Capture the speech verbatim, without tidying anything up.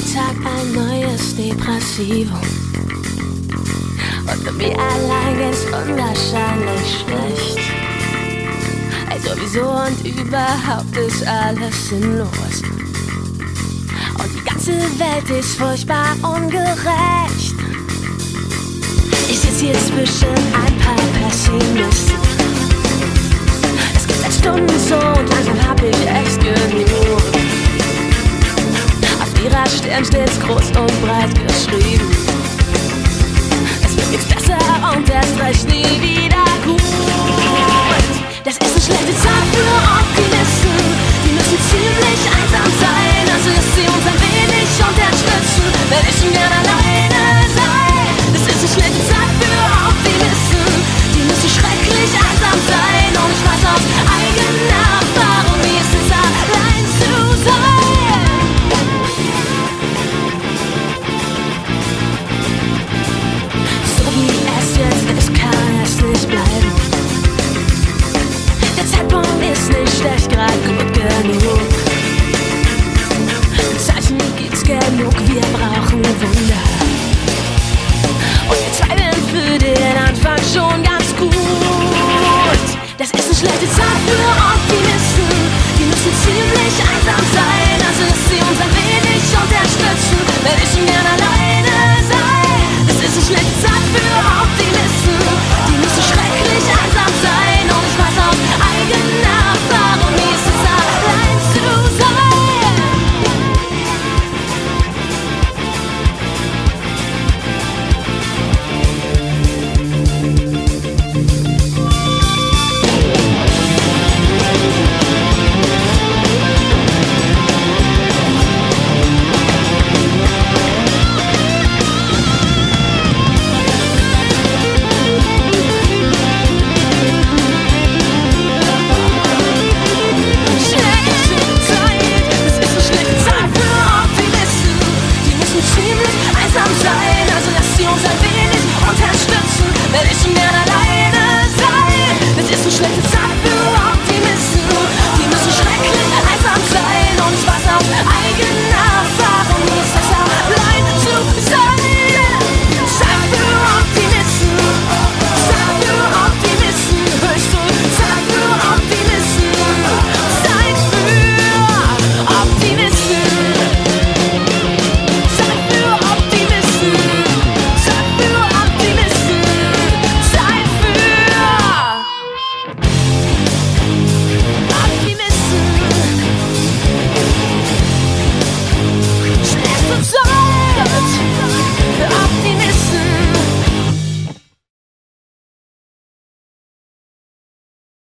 Tag ein neues Depressivum. Und mir allein geht's unwahrscheinlich schlecht. Ey, sowieso und überhaupt ist alles sinnlos. Und die ganze Welt ist furchtbar ungerecht. Ich sitz hier zwischen ein paar Pessimisten. Es geht seit Stunden so und langsam hab ich echt genug. Auf ihrer Stirn steht's groß und breit geschrieben: Es wird nichts besser und erst recht nie wieder gut. Das ist eine schlechte Zeit für Optimisten. Die müssen ziemlich einsam sein, also dass sie uns ein wenig unterstützen, wenn ich schon gern alleine sei. Das ist eine schlechte Zeit für Optimisten. Die müssen schrecklich einsam sein, und ich weiß aus eigener Erfahrung, wie es ist, allein zu sein. So wie es jetzt ist, kann es nicht bleiben. Der Zeitpunkt ist nicht schlecht, grad gut genug. Zeichen gibt's genug, wir brauchen Wunder. Und wir zweifeln für den Anfang schon ganz gut. Das ist eine schlechte Zeit für Optimisten. Die müssen ziemlich einsam sein, also dass sie uns ein wenig unterstützen, wenn ich schon gern alleine sei. Das ist eine schlechte Zeit für Optimisten. Die müssen schrecklich einsam sein, und ich weiß aus eigener Erfahrung, wie es ist, allein zu sein. Wenn ich schon gern alleine sei, das ist eine schlechte Zeit für